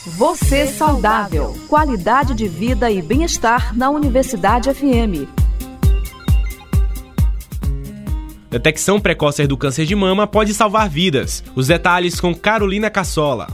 Você saudável. Qualidade de vida e bem-estar na Universidade FM. Detecção precoce do câncer de mama pode salvar vidas. Os detalhes com Carolina Cassola.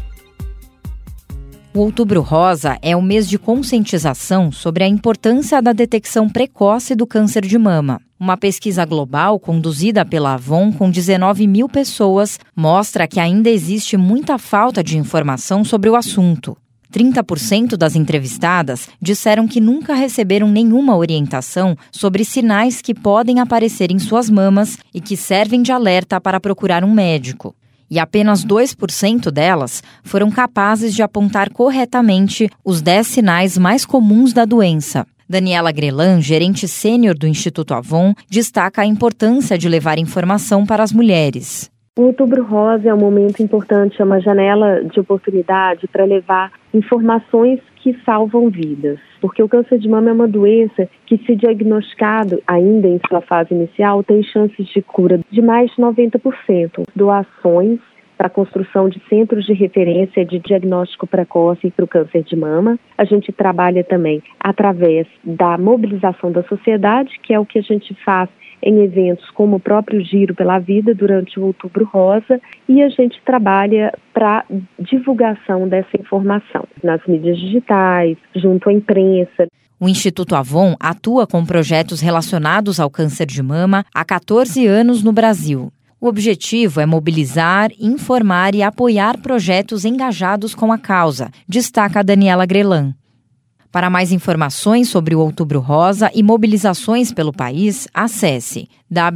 O Outubro Rosa é o mês de conscientização sobre a importância da detecção precoce do câncer de mama. Uma pesquisa global conduzida pela Avon com 19 mil pessoas mostra que ainda existe muita falta de informação sobre o assunto. 30% das entrevistadas disseram que nunca receberam nenhuma orientação sobre sinais que podem aparecer em suas mamas e que servem de alerta para procurar um médico. E apenas 2% delas foram capazes de apontar corretamente os 10 sinais mais comuns da doença. Daniela Grelan, gerente sênior do Instituto Avon, destaca a importância de levar informação para as mulheres. O Outubro Rosa é um momento importante, é uma janela de oportunidade para levar informações que salvam vidas. Porque o câncer de mama é uma doença que, se diagnosticado ainda em sua fase inicial, tem chances de cura de mais de 90%. Doações para a construção de centros de referência de diagnóstico precoce para o câncer de mama. A gente trabalha também através da mobilização da sociedade, que é o que a gente faz em eventos como o próprio Giro pela Vida durante o Outubro Rosa, e a gente trabalha para divulgação dessa informação nas mídias digitais, junto à imprensa. O Instituto Avon atua com projetos relacionados ao câncer de mama há 14 anos no Brasil. O objetivo é mobilizar, informar e apoiar projetos engajados com a causa, destaca Daniela Grelan. Para mais informações sobre o Outubro Rosa e mobilizações pelo país, acesse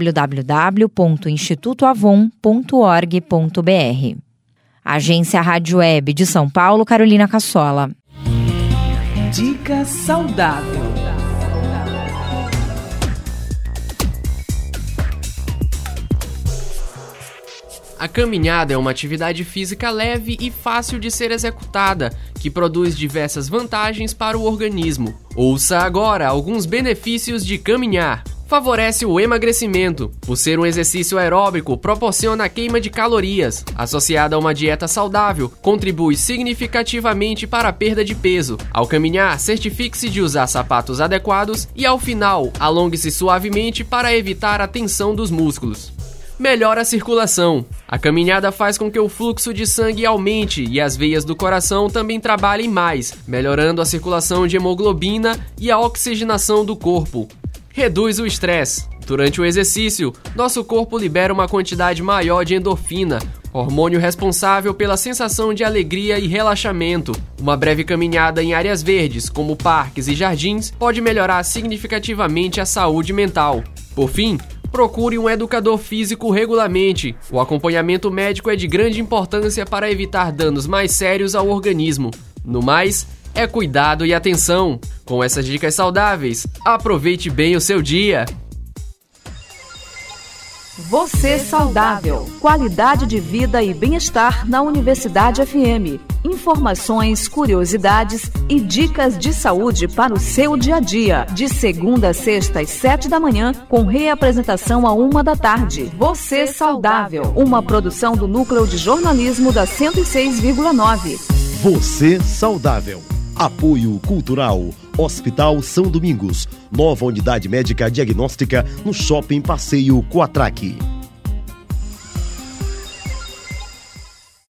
www.institutoavon.org.br. Agência Rádio Web de São Paulo, Carolina Cassola. Dica saudável. A caminhada é uma atividade física leve e fácil de ser executada, que produz diversas vantagens para o organismo. Ouça agora alguns benefícios de caminhar. Favorece o emagrecimento. Por ser um exercício aeróbico, proporciona a queima de calorias. Associada a uma dieta saudável, contribui significativamente para a perda de peso. Ao caminhar, certifique-se de usar sapatos adequados e, ao final, alongue-se suavemente para evitar a tensão dos músculos. Melhora a circulação. A caminhada faz com que o fluxo de sangue aumente e as veias do coração também trabalhem mais, melhorando a circulação de hemoglobina e a oxigenação do corpo. Reduz o estresse. Durante o exercício, nosso corpo libera uma quantidade maior de endorfina, hormônio responsável pela sensação de alegria e relaxamento. Uma breve caminhada em áreas verdes, como parques e jardins, pode melhorar significativamente a saúde mental. Por fim, procure um educador físico regularmente. O acompanhamento médico é de grande importância para evitar danos mais sérios ao organismo. No mais, é cuidado e atenção. Com essas dicas saudáveis, aproveite bem o seu dia. Você saudável. Qualidade de vida e bem-estar na Universidade FM. Informações, curiosidades e dicas de saúde para o seu dia a dia. De segunda a sexta às 7 da manhã, com reapresentação à 1 da tarde. Você saudável. Uma produção do Núcleo de Jornalismo da 106,9. Você saudável. Apoio Cultural. Hospital São Domingos. Nova unidade médica diagnóstica no Shopping Passeio Coatraque.